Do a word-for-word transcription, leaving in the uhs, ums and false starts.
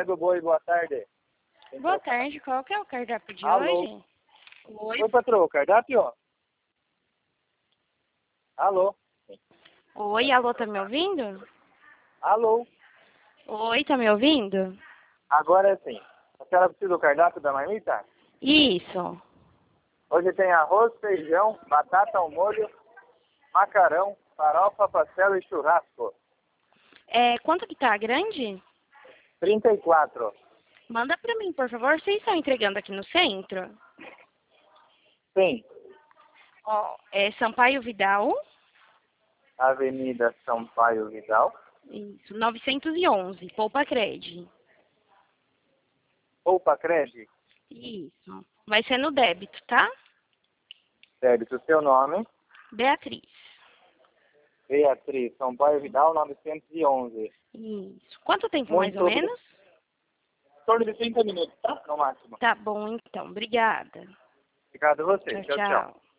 Zé do Boi, boa tarde. Boa tarde, qual que é o cardápio de Alô? hoje? Oi. Oi, patroa, cardápio? Alô? Oi, alô, tá me ouvindo? Alô? Oi, tá me ouvindo? Agora é sim. A senhora precisa do cardápio da marmita? Isso. Hoje tem arroz, feijão, batata ao molho, macarrão, farofa, pastel e churrasco. É, quanto que tá? Grande? trinta e quatro. Manda pra mim, por favor. Vocês estão entregando aqui no centro? Sim. Ó, é Sampaio Vidal. Avenida Sampaio Vidal. Isso, novecentos e onze, Poupa Cred. Poupa Cred. Isso. Vai ser no débito, tá? Débito, seu nome. Beatriz. Beatriz, Sampaio Vidal, novecentos e onze. Isso. Quanto tempo mais Muito ou obrigado. menos? Em torno de trinta minutos, tá? No máximo. Tá bom, então. Obrigada. Obrigado a você. Tchau, Tchau, tchau. tchau.